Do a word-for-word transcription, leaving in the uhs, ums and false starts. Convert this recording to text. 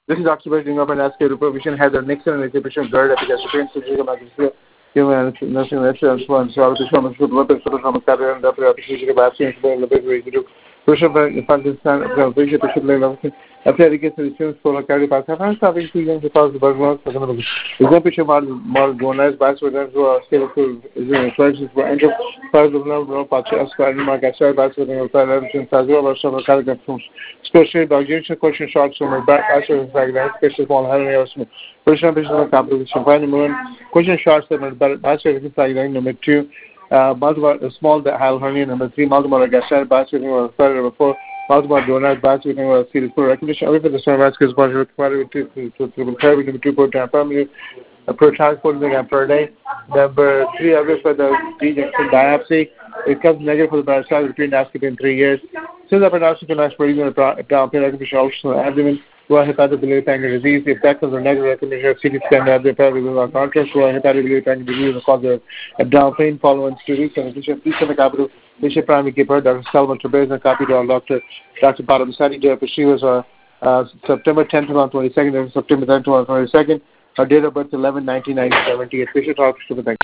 This is occupation of an asking provision had a Nixon and exhibition guard at the Supreme Court. Human National Excellence Fund, so the Shaman should look at the career and the application of actions in the big way to do. Russian Pakistan, Bishop should lay off. After the case of the solar carry back, I'm starting to use the cause of Burgos. The exhibition more organized by students who are still choices for entry. Part of no patch as far as my guy by the television as well as some character films. Especially the question shots from the back, I should have special on Henry Osman. Russian Bishop Capital, Champagne Moon, question shots that are Basket number two, uh, Baltimore small hal hernia number three, Baltimore Gasser basket number third number four, Baltimore donut basket number series for recognition. Every the same basket is required to number two per time family per transport per day. Number three, every for the dejection biopsy. It comes negative for the parasite between asking in three years. Since the parasite can actually bring down recognition also abdomen. Who are hepatobiliary pancreas disease, the effect of the negative recognition of C T scan of the hepatobiliary contrast, who are hepatobiliary pancreas disease, and cause of abdominal pain following two weeks, and Bishop East of the Capital, Bishop Primary Keeper, Doctor Salman Trabez, and copy to our doctor, Doctor Padam Sani, she was uh, uh, September tenth, twenty twenty-second, and September tenth, twenty twenty-second. Her date of birth eleven nineteen nineteen seventy-eight. Bishop Talks to the